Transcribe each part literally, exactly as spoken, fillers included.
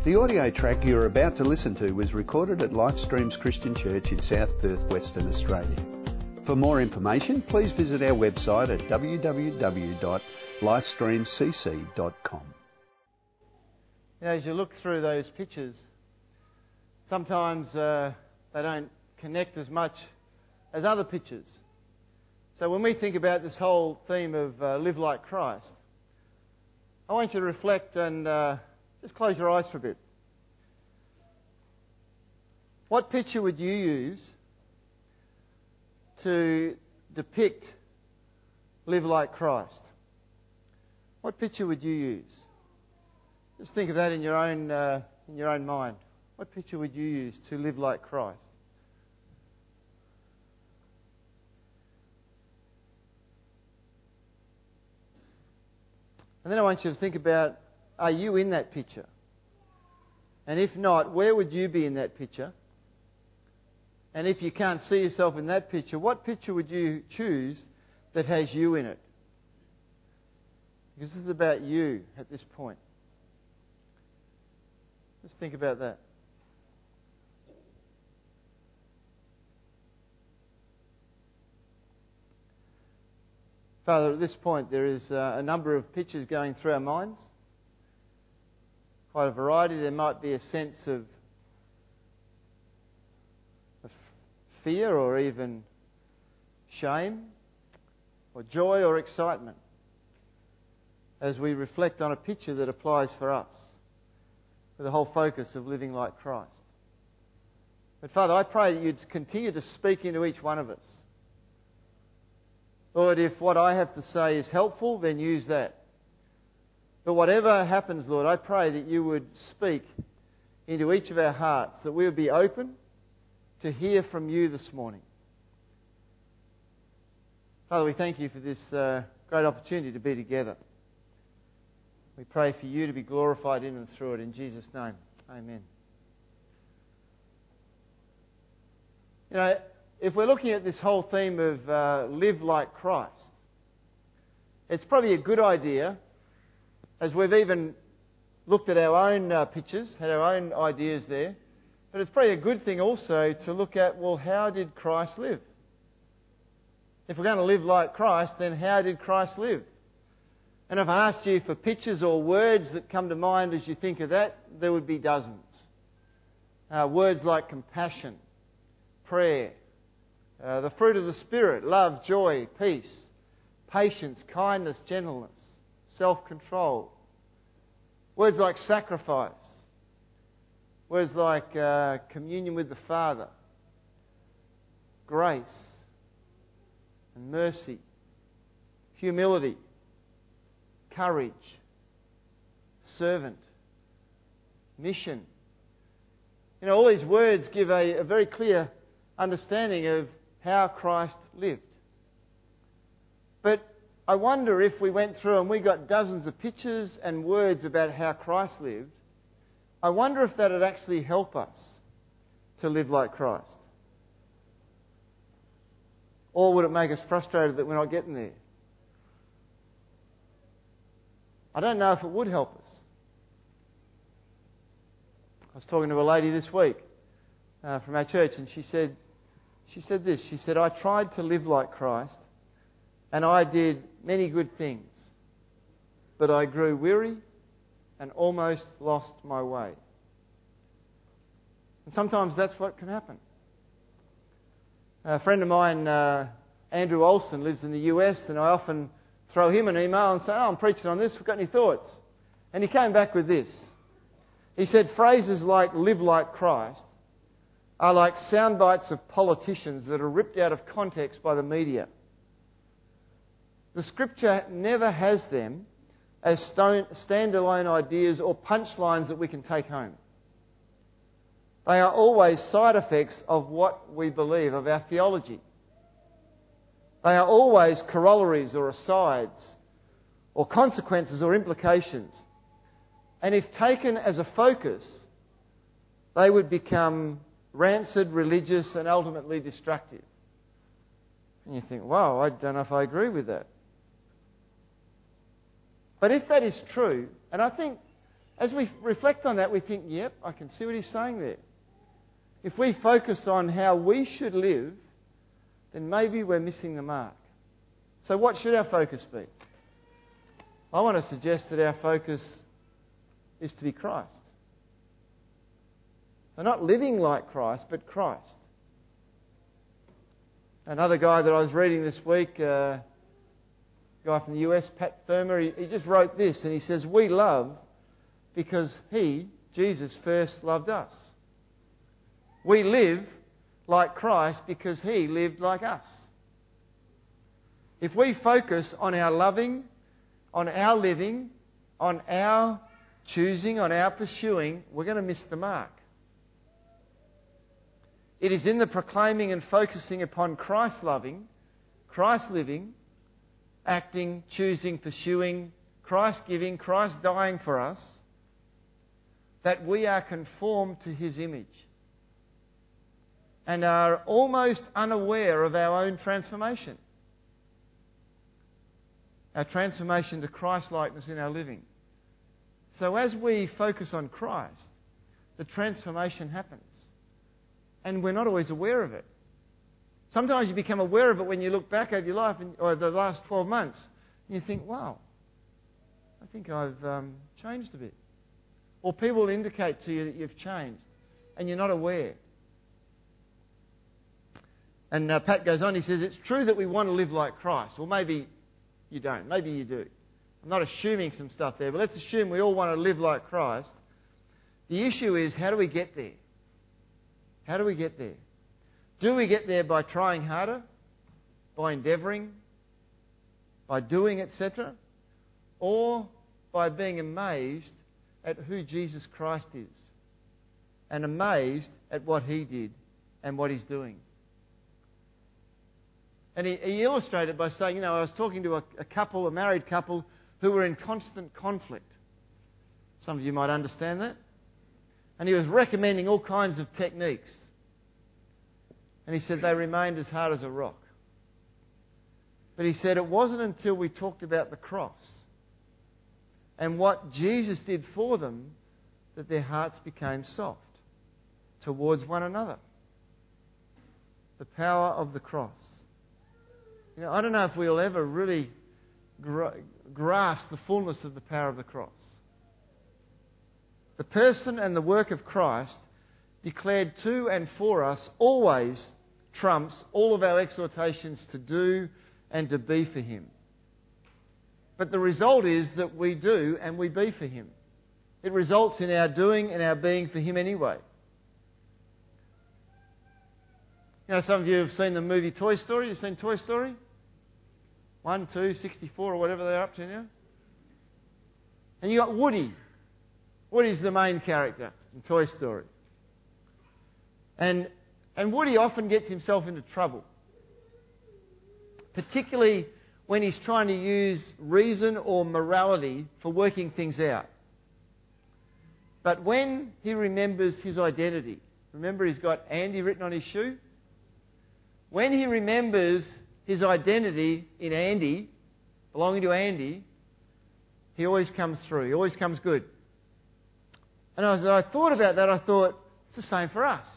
The audio track you're about to listen to was recorded at Lifestreams Christian Church in South Perth, Western Australia. For more information, please visit our website at w w w dot lifestream c c dot com. You know, as you look through those pictures, sometimes uh, they don't connect as much as other pictures. So when we think about this whole theme of uh, live like Christ, I want you to reflect and uh, just close your eyes for a bit. What picture would you use to depict live like Christ? What picture would you use? Just think of that in your own uh, in your own mind. What picture would you use to live like Christ? And then I want you to think about, are you in that picture? And if not, where would you be in that picture? And if you can't see yourself in that picture, what picture would you choose that has you in it? Because this is about you at this point. Just think about that. Father, at this point there is uh, a number of pictures going through our minds. Quite a variety. There might be a sense of, of fear or even shame or joy or excitement as we reflect on a picture that applies for us with the whole focus of living like Christ. But Father, I pray that you'd continue to speak into each one of us. Lord, if what I have to say is helpful, then use that. But whatever happens, Lord, I pray that you would speak into each of our hearts, that we would be open to hear from you this morning. Father, we thank you for this uh, great opportunity to be together. We pray for you to be glorified in and through it. In Jesus' name, amen. You know, if we're looking at this whole theme of uh, live like Christ, it's probably a good idea, as we've even looked at our own uh, pictures, had our own ideas there, but it's probably a good thing also to look at, well, how did Christ live? If we're going to live like Christ, then how did Christ live? And if I asked you for pictures or words that come to mind as you think of that, there would be dozens. Uh, words like compassion, prayer, uh, the fruit of the Spirit, love, joy, peace, patience, kindness, gentleness, self-control. Words like sacrifice. Words like uh, communion with the Father, grace and mercy, humility, courage, servant, mission. You know, all these words give a, a very clear understanding of how Christ lived. But I wonder if we went through and we got dozens of pictures and words about how Christ lived, I wonder if that would actually help us to live like Christ. Or would it make us frustrated that we're not getting there? I don't know if it would help us. I was talking to a lady this week uh, from our church, and she said, she said this. She said, I tried to live like Christ, and I did many good things, but I grew weary and almost lost my way. And sometimes that's what can happen. A friend of mine, uh, Andrew Olson, lives in the U S, and I often throw him an email and say, oh, I'm preaching on this, we've got any thoughts? And he came back with this. He said, phrases like live like Christ are like sound bites of politicians that are ripped out of context by the media. The Scripture never has them as stone, standalone ideas or punchlines that we can take home. They are always side effects of what we believe, of our theology. They are always corollaries or asides or consequences or implications. And if taken as a focus, they would become rancid, religious, and ultimately destructive. And you think, wow, I don't know if I agree with that. But if that is true, and I think as we reflect on that, we think, yep, I can see what he's saying there. If we focus on how we should live, then maybe we're missing the mark. So what should our focus be? I want to suggest that our focus is to be Christ. So not living like Christ, but Christ. Another guy that I was reading this week, uh, a guy from the U S, Pat Thurmer, he, he just wrote this, and he says, we love because He, Jesus, first loved us. We live like Christ because He lived like us. If we focus on our loving, on our living, on our choosing, on our pursuing, we're going to miss the mark. It is in the proclaiming and focusing upon Christ loving, Christ living, acting, choosing, pursuing, Christ giving, Christ dying for us, that we are conformed to His image and are almost unaware of our own transformation. Our transformation to Christ-likeness in our living. So as we focus on Christ, the transformation happens. And we're not always aware of it. Sometimes you become aware of it when you look back over your life, and, or the last twelve months, and you think, wow, I think I've um, changed a bit. Or people will indicate to you that you've changed, and you're not aware. And uh, Pat goes on, he says, it's true that we want to live like Christ. Well, maybe you don't. Maybe you do. I'm not assuming some stuff there, but let's assume we all want to live like Christ. The issue is, how do we get there? How do we get there? Do we get there by trying harder? By endeavouring? By doing, et cetera? Or by being amazed at who Jesus Christ is? And amazed at what He did and what He's doing? And he, he illustrated by saying, you know, I was talking to a, a couple, a married couple, who were in constant conflict. Some of you might understand that. And he was recommending all kinds of techniques. And he said they remained as hard as a rock. But he said it wasn't until we talked about the cross and what Jesus did for them that their hearts became soft towards one another. The power of the cross. You know, I don't know if we'll ever really gra- grasp the fullness of the power of the cross. The person and the work of Christ declared to and for us always trumps all of our exhortations to do and to be for Him. But the result is that we do and we be for Him. It results in our doing and our being for Him anyway. You know, some of you have seen the movie Toy Story. You've seen Toy Story? One, two, sixty-four or whatever they're up to now. And you got Woody. Woody's the main character in Toy Story. And, and Woody often gets himself into trouble. Particularly when he's trying to use reason or morality for working things out. But when he remembers his identity, remember he's got Andy written on his shoe? When he remembers his identity in Andy, belonging to Andy, he always comes through. He always comes good. And as I thought about that, I thought, it's the same for us.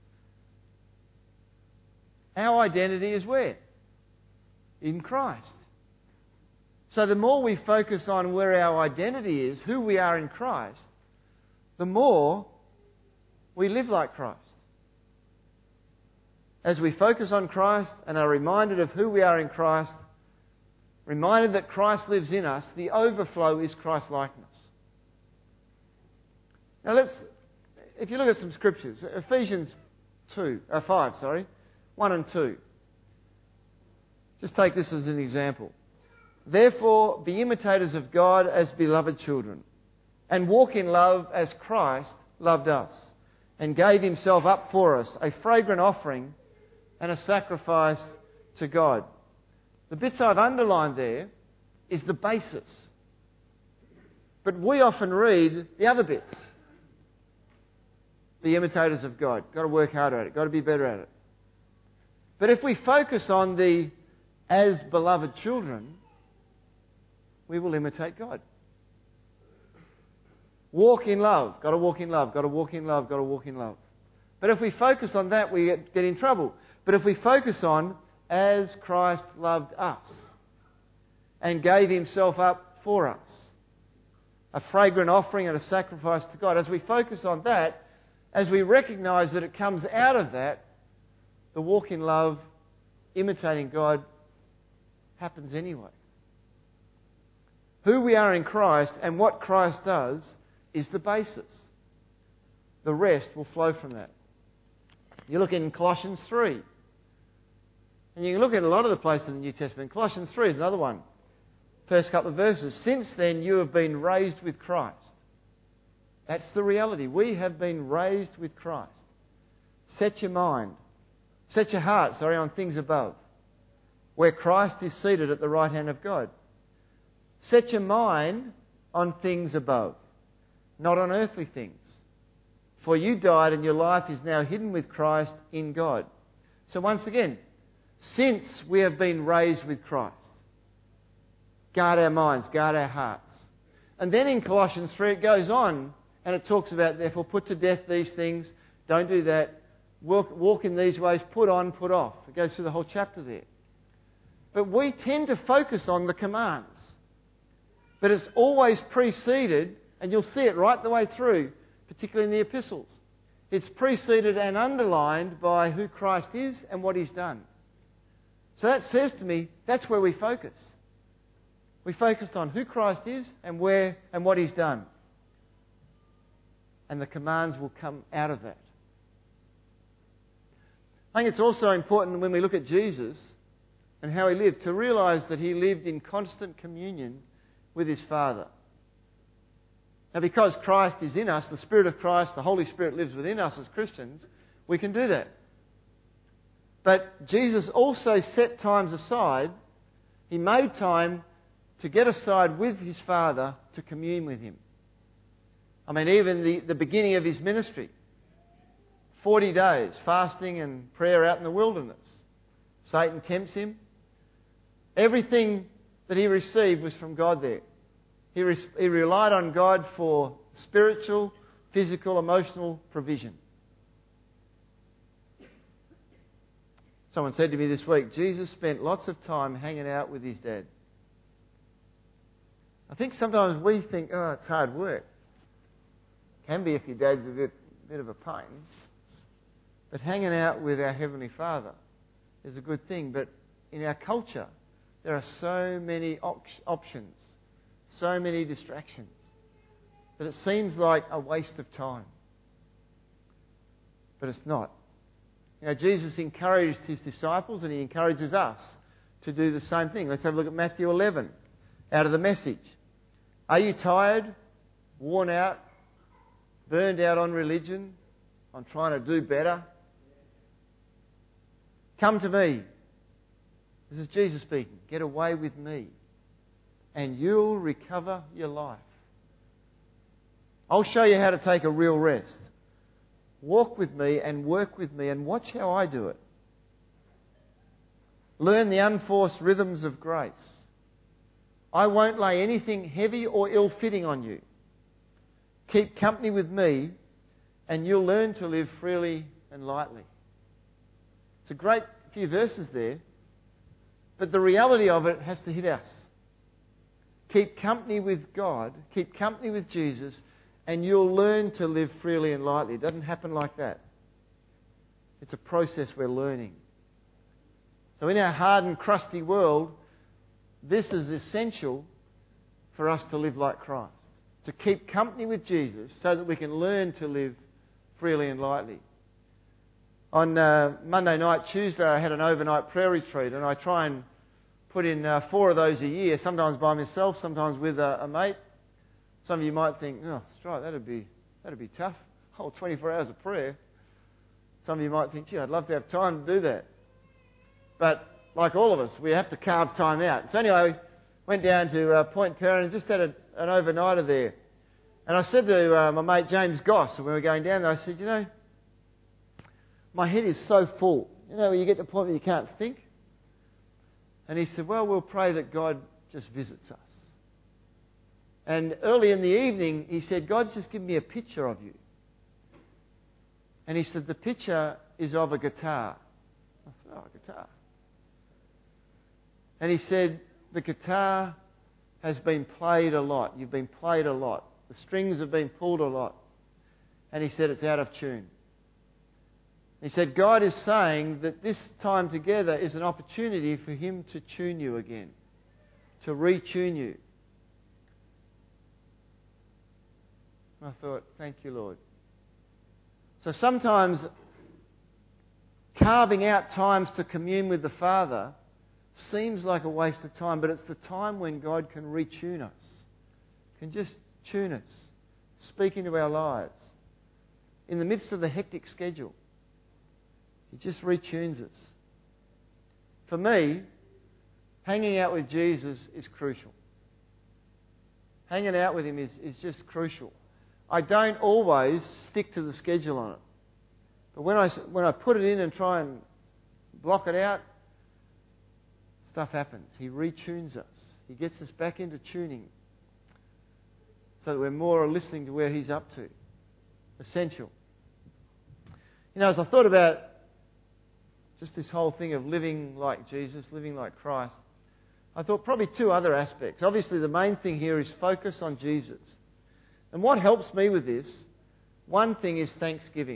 Our identity is where? In Christ. So the more we focus on where our identity is, who we are in Christ, the more we live like Christ. As we focus on Christ and are reminded of who we are in Christ, reminded that Christ lives in us, the overflow is Christ-likeness. Now let's, if you look at some scriptures, Ephesians two, uh, five, sorry, one and two. Just take this as an example. Therefore, be imitators of God as beloved children, and walk in love as Christ loved us, and gave Himself up for us, a fragrant offering and a sacrifice to God. The bits I've underlined there is the basis. But we often read the other bits. Be imitators of God. Got to work harder at it. Got to be better at it. But if we focus on the as beloved children, we will imitate God. Walk in love. Got to walk in love. Got to walk in love. Got to walk in love. But if we focus on that, we get, get in trouble. But if we focus on as Christ loved us and gave himself up for us, a fragrant offering and a sacrifice to God, as we focus on that, as we recognise that it comes out of that, the walk in love, imitating God, happens anyway. Who we are in Christ and what Christ does is the basis. The rest will flow from that. You look in Colossians three. And you can look at a lot of the places in the New Testament. Colossians three is another one. First couple of verses. Since then you have been raised with Christ. That's the reality. We have been raised with Christ. Set your mind, set your heart, sorry, on things above, where Christ is seated at the right hand of God. Set your mind on things above, not on earthly things. For you died and your life is now hidden with Christ in God. So once again, since we have been raised with Christ, guard our minds, guard our hearts. And then in Colossians three it goes on and it talks about, therefore, put to death these things, don't do that, walk, walk in these ways, put on, put off. It goes through the whole chapter there. But we tend to focus on the commands. But it's always preceded, and you'll see it right the way through, particularly in the epistles. It's preceded and underlined by who Christ is and what he's done. So that says to me, that's where we focus. We focused on who Christ is and where and what he's done. And the commands will come out of that. I think it's also important when we look at Jesus and how he lived, to realise that he lived in constant communion with his Father. Now, because Christ is in us, the Spirit of Christ, the Holy Spirit lives within us as Christians, we can do that. But Jesus also set times aside. He made time to get aside with his Father to commune with him. I mean, even the, the beginning of his ministry, forty days fasting and prayer out in the wilderness. Satan tempts him. Everything that he received was from God there. He, re- he relied on God for spiritual, physical, emotional provision. Someone said to me this week, Jesus spent lots of time hanging out with his dad. I think sometimes we think, oh, it's hard work. Can be if your dad's a bit, bit of a pain. But hanging out with our Heavenly Father is a good thing. But in our culture, there are so many op- options, so many distractions, that it seems like a waste of time. But it's not. You know, Jesus encouraged his disciples and he encourages us to do the same thing. Let's have a look at Matthew eleven, out of the Message. Are you tired, worn out, burned out on religion, on trying to do better? Come to me. This is Jesus speaking. Get away with me and you'll recover your life. I'll show you how to take a real rest. Walk with me and work with me and watch how I do it. Learn the unforced rhythms of grace. I won't lay anything heavy or ill-fitting on you. Keep company with me and you'll learn to live freely and lightly. It's a great few verses there, but the reality of it has to hit us. Keep company with God, keep company with Jesus, and you'll learn to live freely and lightly. It doesn't happen like that. It's a process we're learning. So in our hard and crusty world, this is essential for us to live like Christ. To keep company with Jesus so that we can learn to live freely and lightly. On uh, Monday night, Tuesday, I had an overnight prayer retreat, and I try and put in uh, four of those a year, sometimes by myself, sometimes with a, a mate. Some of you might think, oh, that's right, that'd be, that'd be tough. Whole twenty-four hours of prayer. Some of you might think, gee, I'd love to have time to do that. But like all of us, we have to carve time out. So anyway, went down to uh, Point Perrin and just had a, an overnighter there. And I said to uh, my mate James Goss, when we were going down there, I said, you know, my head is so full. You know, when you get to the point where you can't think. And he said, well, we'll pray that God just visits us. And early in the evening, he said, God's just given me a picture of you. And he said, the picture is of a guitar. I thought, oh, a guitar. And he said, the guitar has been played a lot. You've been played a lot. The strings have been pulled a lot. And he said, it's out of tune. He said, God is saying that this time together is an opportunity for him to tune you again, to retune you. And I thought, thank you, Lord. So sometimes carving out times to commune with the Father seems like a waste of time, but it's the time when God can retune us, can just tune us, speak into our lives. In the midst of the hectic schedule, he just retunes us. For me, hanging out with Jesus is crucial. Hanging out with him is, is just crucial. I don't always stick to the schedule on it. But when I, when I put it in and try and block it out, stuff happens. He retunes us. He gets us back into tuning so that we're more listening to where he's up to. Essential. You know, as I thought about just this whole thing of living like Jesus, living like Christ, I thought probably two other aspects. Obviously, the main thing here is focus on Jesus. And what helps me with this, one thing is thanksgiving.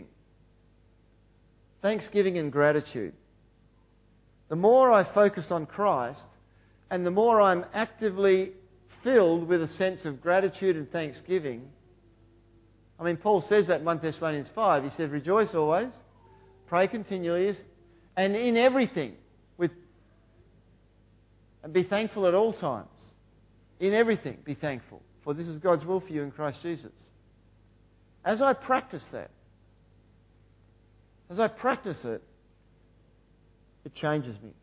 Thanksgiving and gratitude. The more I focus on Christ, and the more I'm actively filled with a sense of gratitude and thanksgiving. I mean, Paul says that in First Thessalonians five. He says, rejoice always, pray continually, and in everything, with, and be thankful at all times. In everything, be thankful. For this is God's will for you in Christ Jesus. As I practice that, as I practice it, it changes me.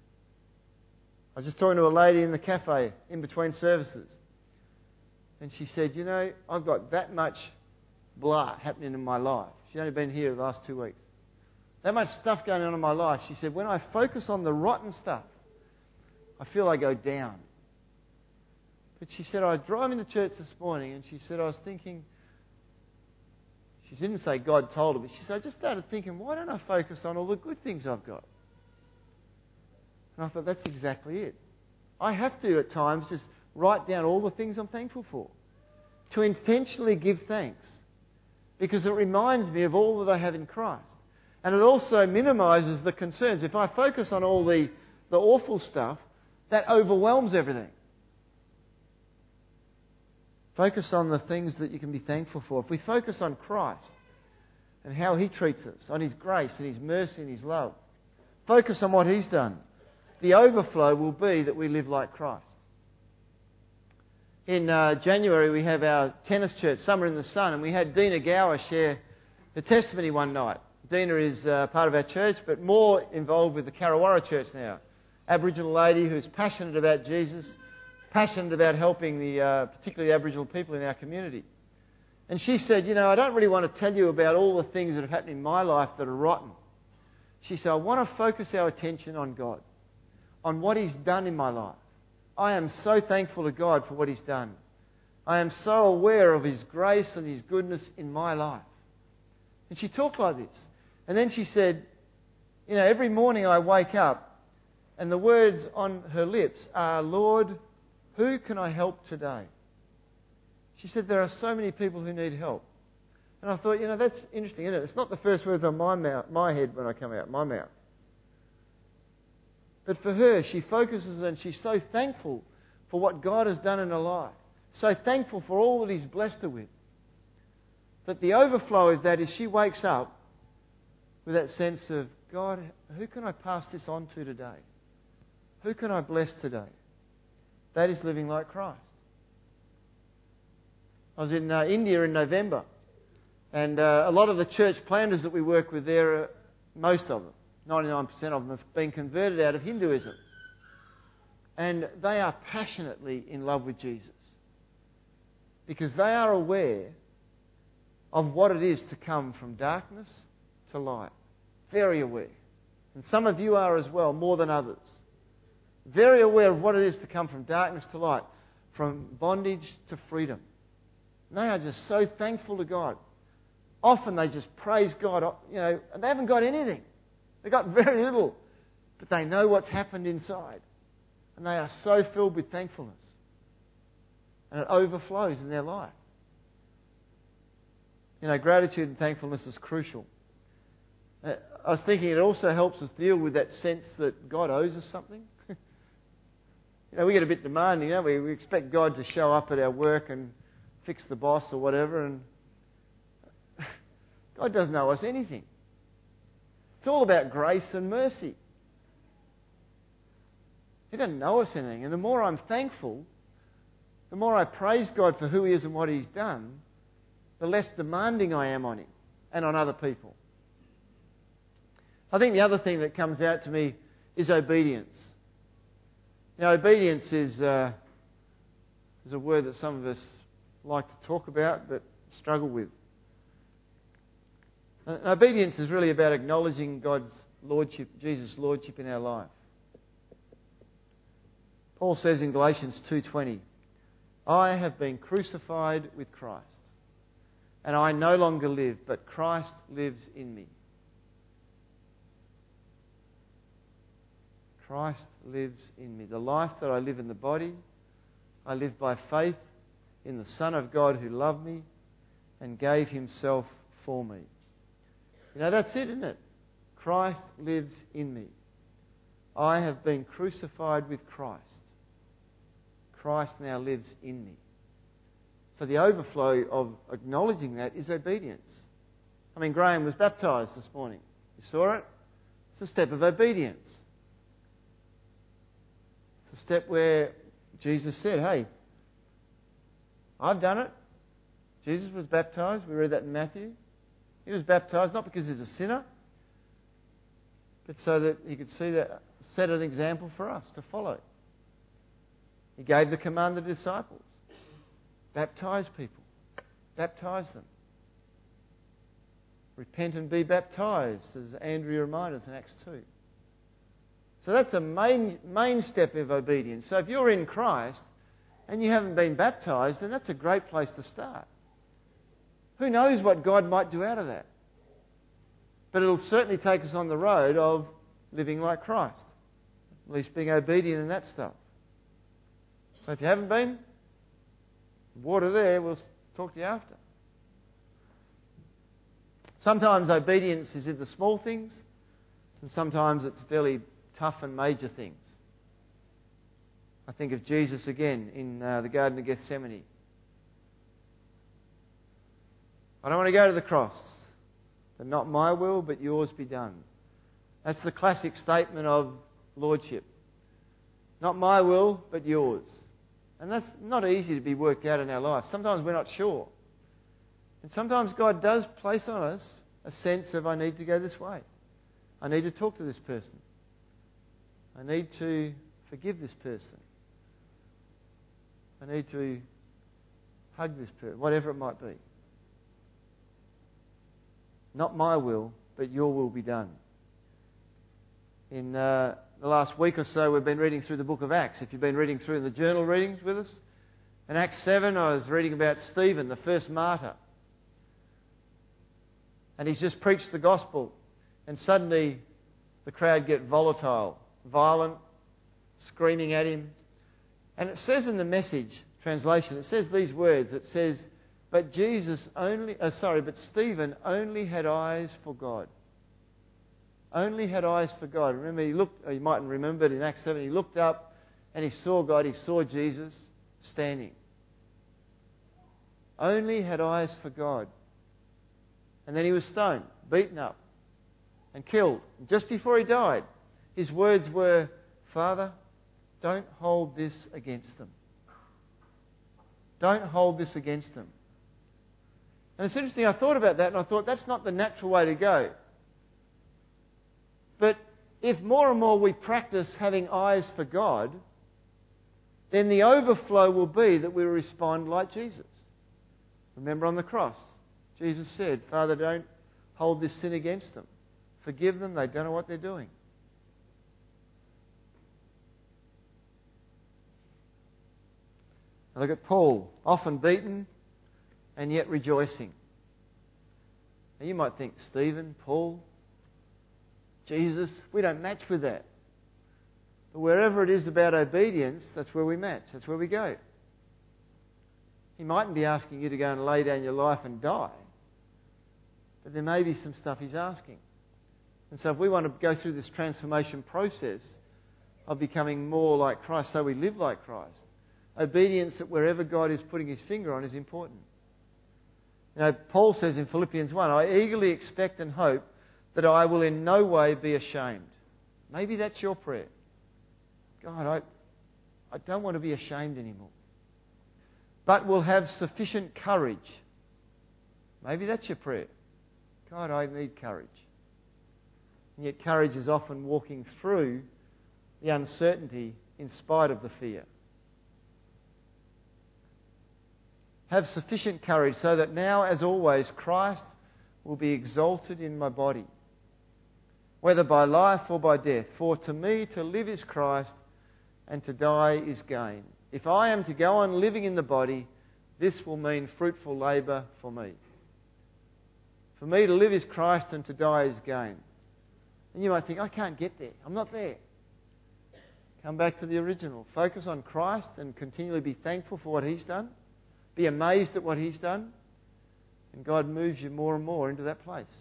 I was just talking to a lady in the cafe in between services. And she said, you know, I've got that much blah happening in my life. She's only been here the last two weeks. That much stuff going on in my life. She said, when I focus on the rotten stuff, I feel I go down. But she said, I was driving to church this morning and she said, I was thinking, she didn't say God told her, but she said, I just started thinking, why don't I focus on all the good things I've got? And I thought, that's exactly it. I have to, at times, just write down all the things I'm thankful for. To intentionally give thanks. Because it reminds me of all that I have in Christ. And it also minimises the concerns. If I focus on all the, the awful stuff, that overwhelms everything. Focus on the things that you can be thankful for. If we focus on Christ and how he treats us, on his grace and his mercy and his love, focus on what he's done, the overflow will be that we live like Christ. In uh, January we have our tennis church, Summer in the Sun, and we had Dina Gower share the testimony one night. Dina is uh, part of our church, but more involved with the Karawara church now. Aboriginal lady who's passionate about Jesus, passionate about helping the uh, particularly Aboriginal people in our community. And she said, you know, I don't really want to tell you about all the things that have happened in my life that are rotten. She said, I want to focus our attention on God, on what he's done in my life. I am so thankful to God for what he's done. I am so aware of his grace and his goodness in my life. And she talked like this. And then she said, you know, every morning I wake up and the words on her lips are, Lord, who can I help today? She said, there are so many people who need help. And I thought, you know, that's interesting, isn't it? It's not the first words on my mouth, my head when I come out, my mouth. But for her, she focuses and she's so thankful for what God has done in her life. So thankful for all that he's blessed her with. That the overflow of that is she wakes up with that sense of, God, who can I pass this on to today? Who can I bless today? That is living like Christ. I was in uh, India in November, and uh, a lot of the church planters that we work with there, uh, most of them, ninety-nine percent of them have been converted out of Hinduism. And they are passionately in love with Jesus. Because they are aware of what it is to come from darkness to light. Very aware. And some of you are as well, more than others. Very aware of what it is to come from darkness to light, from bondage to freedom. And they are just so thankful to God. Often they just praise God, you know, and they haven't got anything. They've got very little. But they know what's happened inside. And they are so filled with thankfulness. And it overflows in their life. You know, gratitude and thankfulness is crucial. Uh, I was thinking it also helps us deal with that sense that God owes us something. You know, we get a bit demanding, don't we? We expect God to show up at our work and fix the boss or whatever, and God doesn't owe us anything. It's all about grace and mercy. He doesn't owe us anything. And the more I'm thankful, the more I praise God for who He is and what He's done, the less demanding I am on Him and on other people. I think the other thing that comes out to me is obedience. You know, obedience is, uh, is a word that some of us like to talk about but struggle with. And obedience is really about acknowledging God's lordship, Jesus' lordship in our life. Paul says in Galatians two twenty, I have been crucified with Christ, and I no longer live, but Christ lives in me. Christ lives in me. The life that I live in the body, I live by faith in the Son of God who loved me and gave Himself for me. You know, that's it, isn't it? Christ lives in me. I have been crucified with Christ. Christ now lives in me. So the overflow of acknowledging that is obedience. I mean, Graham was baptised this morning. You saw it? It's a step of obedience. It's a step where Jesus said, hey, I've done it. Jesus was baptised. We read that in Matthew. He was baptised not because he's a sinner, but so that he could see that, set an example for us to follow. He gave the command to the disciples. Baptise people. Baptise them. Repent and be baptised, as Andrea reminded us in Acts two. So that's a main, main step of obedience. So if you're in Christ and you haven't been baptised, then that's a great place to start. Who knows what God might do out of that? But it'll certainly take us on the road of living like Christ. At least being obedient in that stuff. So if you haven't been, water there, we'll talk to you after. Sometimes obedience is in the small things, and sometimes it's fairly tough and major things. I think of Jesus again in uh, the Garden of Gethsemane. I don't want to go to the cross, but not my will, but yours be done. That's the classic statement of lordship. Not my will, but yours. And that's not easy to be worked out in our life. Sometimes we're not sure. And sometimes God does place on us a sense of, I need to go this way. I need to talk to this person. I need to forgive this person. I need to hug this person, whatever it might be. Not my will, but your will be done. In uh, the last week or so, we've been reading through the book of Acts. If you've been reading through the journal readings with us, in Acts seven, I was reading about Stephen, the first martyr. And he's just preached the gospel. And suddenly, the crowd get volatile, violent, screaming at him. And it says in the Message translation, it says these words. It says, But Jesus only, uh, sorry, but Stephen only had eyes for God. Only had eyes for God. Remember, he looked, you mightn't remember it in Acts seven, he looked up and he saw God, he saw Jesus standing. Only had eyes for God. And then he was stoned, beaten up and killed. Just before he died, his words were, Father, don't hold this against them. Don't hold this against them. And it's interesting, I thought about that and I thought that's not the natural way to go. But if more and more we practice having eyes for God, then the overflow will be that we respond like Jesus. Remember on the cross, Jesus said, Father, don't hold this sin against them. Forgive them, they don't know what they're doing. Look at Paul, often beaten, and yet rejoicing. Now you might think, Stephen, Paul, Jesus, we don't match with that. But wherever it is about obedience, that's where we match. That's where we go. He mightn't be asking you to go and lay down your life and die. But there may be some stuff he's asking. And so if we want to go through this transformation process of becoming more like Christ, so we live like Christ, obedience at wherever God is putting his finger on is important. You know, Paul says in Philippians one, I eagerly expect and hope that I will in no way be ashamed. Maybe that's your prayer. God, I, I don't want to be ashamed anymore. But will have sufficient courage. Maybe that's your prayer. God, I need courage. And yet courage is often walking through the uncertainty in spite of the fear. Have sufficient courage so that now, as always, Christ will be exalted in my body, whether by life or by death. For to me to live is Christ, and to die is gain. If I am to go on living in the body, this will mean fruitful labour for me. For me to live is Christ, and to die is gain. And you might think, I can't get there. I'm not there. Come back to the original. Focus on Christ and continually be thankful for what he's done. Be amazed at what he's done. And God moves you more and more into that place.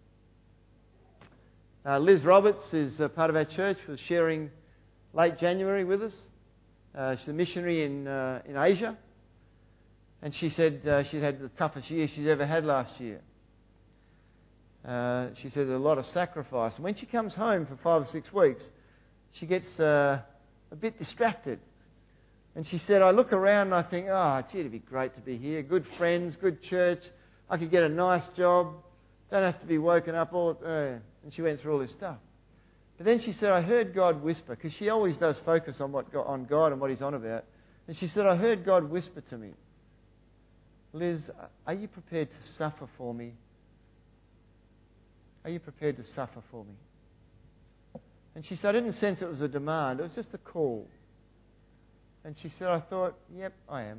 Uh, Liz Roberts is a part of our church, was sharing late January with us. Uh, she's a missionary in uh, in Asia. And she said uh, she'd had the toughest year she's ever had last year. Uh, she said a lot of sacrifice. And when she comes home for five or six weeks, she gets uh, a bit distracted. And she said, I look around and I think, oh, gee, it'd be great to be here. Good friends, good church. I could get a nice job. Don't have to be woken up all... Uh, and she went through all this stuff. But then she said, I heard God whisper, because she always does focus on what God, on God and what he's on about. And she said, I heard God whisper to me, Liz, are you prepared to suffer for me? Are you prepared to suffer for me? And she said, I didn't sense it was a demand. It was just a call. And she said, I thought, yep, I am.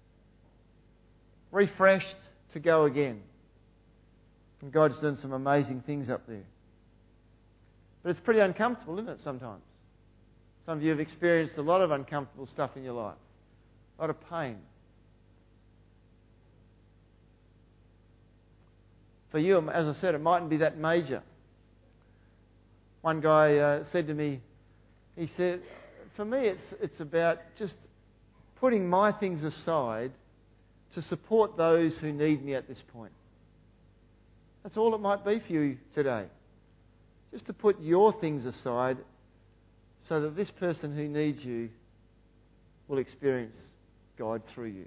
Refreshed to go again. And God's done some amazing things up there. But it's pretty uncomfortable, isn't it, sometimes? Some of you have experienced a lot of uncomfortable stuff in your life. A lot of pain. For you, as I said, it mightn't be that major. One guy uh, said to me, he said, for me it's it's about just putting my things aside to support those who need me at this point. That's all it might be for you today. Just to put your things aside so that this person who needs you will experience God through you.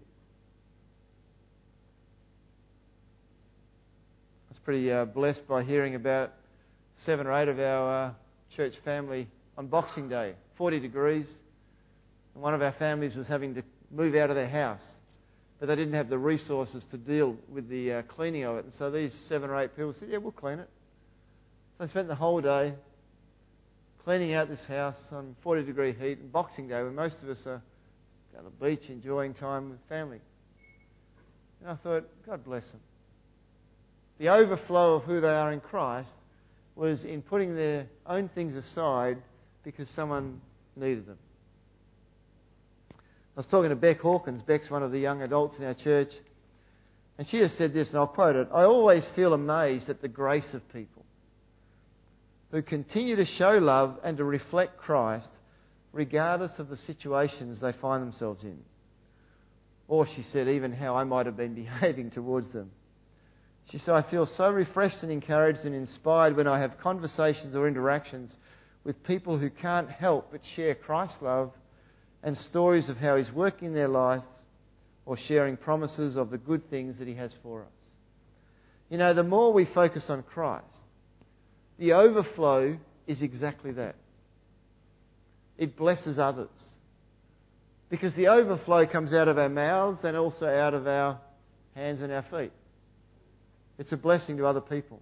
I was pretty uh, blessed by hearing about seven or eight of our uh, church family on Boxing Day, forty degrees, and one of our families was having to move out of their house, but they didn't have the resources to deal with the uh, cleaning of it. And so these seven or eight people said, yeah, we'll clean it. So they spent the whole day cleaning out this house on forty degree heat, and Boxing Day when most of us are down the beach enjoying time with family. And I thought, God bless them. The overflow of who they are in Christ was in putting their own things aside because someone needed them. I was talking to Beck Hawkins. Beck's one of the young adults in our church. And she has said this, and I'll quote it. I always feel amazed at the grace of people who continue to show love and to reflect Christ regardless of the situations they find themselves in. Or, she said, even how I might have been behaving towards them. She said, I feel so refreshed and encouraged and inspired when I have conversations or interactions with people who can't help but share Christ's love and stories of how he's working their life or sharing promises of the good things that he has for us. You know, the more we focus on Christ, the overflow is exactly that. It blesses others. Because the overflow comes out of our mouths and also out of our hands and our feet. It's a blessing to other people.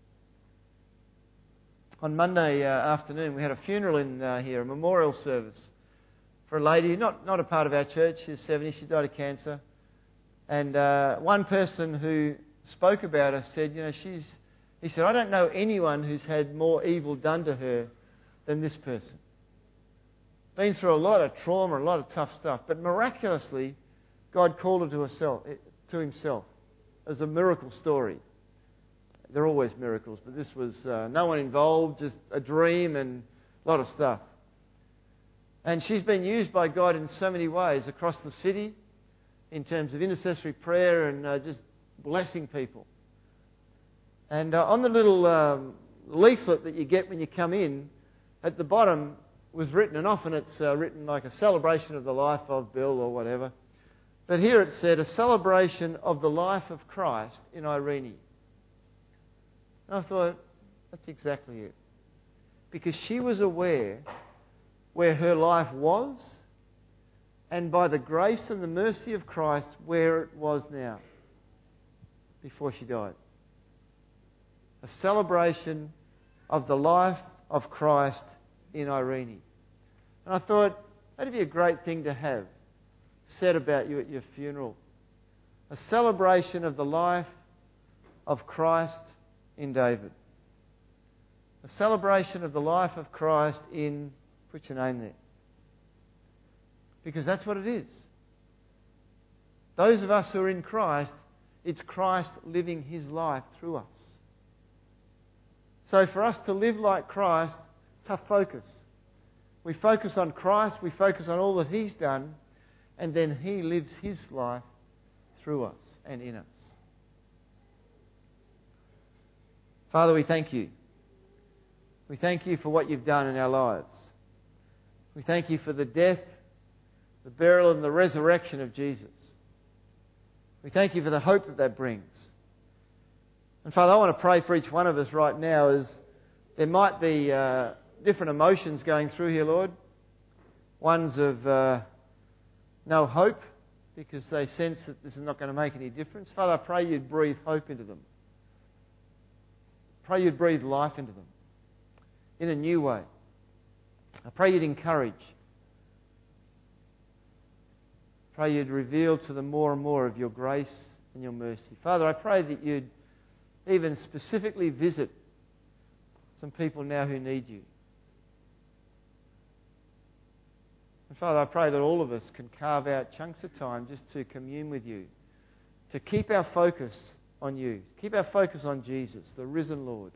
On Monday uh, afternoon, we had a funeral in uh, here, a memorial service for a lady, not, not a part of our church. She's seventy, she died of cancer. And uh, one person who spoke about her said, you know, she's, he said, I don't know anyone who's had more evil done to her than this person. Been through a lot of trauma, a lot of tough stuff, but miraculously, God called her to herself, to himself. It was a miracle story. They're always miracles, but this was uh, no one involved, just a dream and a lot of stuff. And she's been used by God in so many ways across the city in terms of intercessory prayer and uh, just blessing people. And uh, on the little um, leaflet that you get when you come in, at the bottom was written, and often it's uh, written like a celebration of the life of Bill or whatever. But here it said, a celebration of the life of Christ in Irene. And I thought, that's exactly it. Because she was aware where her life was, and by the grace and the mercy of Christ, where it was now, before she died. A celebration of the life of Christ in Irene. And I thought, that'd be a great thing to have said about you at your funeral. A celebration of the life of Christ in David. A celebration of the life of Christ in, put your name there. Because that's what it is. Those of us who are in Christ, it's Christ living his life through us. So for us to live like Christ, tough focus. We focus on Christ, we focus on all that he's done, and then he lives his life through us and in us. Father, we thank you. We thank you for what you've done in our lives. We thank you for the death, the burial and the resurrection of Jesus. We thank you for the hope that that brings. And Father, I want to pray for each one of us right now as there might be uh, different emotions going through here, Lord. Ones of uh, no hope because they sense that this is not going to make any difference. Father, I pray you'd breathe hope into them. Pray you'd breathe life into them in a new way. I pray you'd encourage. Pray you'd reveal to them more and more of your grace and your mercy. Father, I pray that you'd even specifically visit some people now who need you. And Father, I pray that all of us can carve out chunks of time just to commune with you, to keep our focus on you, keep our focus on Jesus, the risen Lord.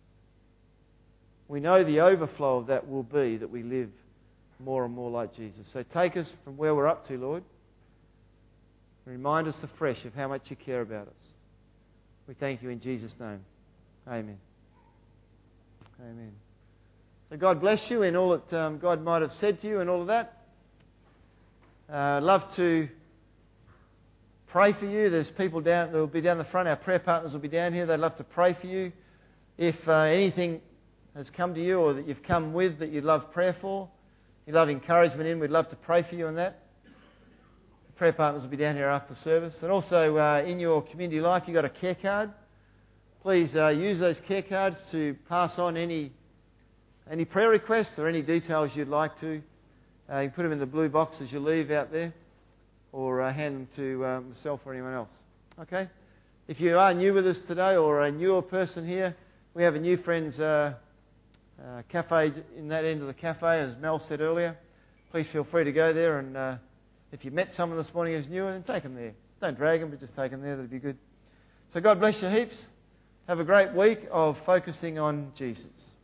We know the overflow of that will be that we live more and more like Jesus. So take us from where we're up to, Lord. Remind us afresh of how much you care about us. We thank you in Jesus' name. Amen. Amen. So God bless you in all that um, God might have said to you and all of that. Uh, I'd love to pray for you. There's people down, that will be down the front. Our prayer partners will be down here. They'd love to pray for you. If uh, anything has come to you or that you've come with that you'd love prayer for, you'd love encouragement in, we'd love to pray for you on that. Prayer partners will be down here after the service. And also uh, in your community life, you've got a care card. Please uh, use those care cards to pass on any any prayer requests or any details you'd like to. Uh, you can put them in the blue box as you leave out there, or uh, hand them to uh, myself or anyone else. Okay? If you are new with us today or a newer person here, we have a new friends uh, uh, cafe in that end of the cafe, as Mel said earlier. Please feel free to go there, and uh, if you met someone this morning who's new, then take them there. Don't drag them, but just take them there. That'd be good. So God bless you heaps. Have a great week of focusing on Jesus.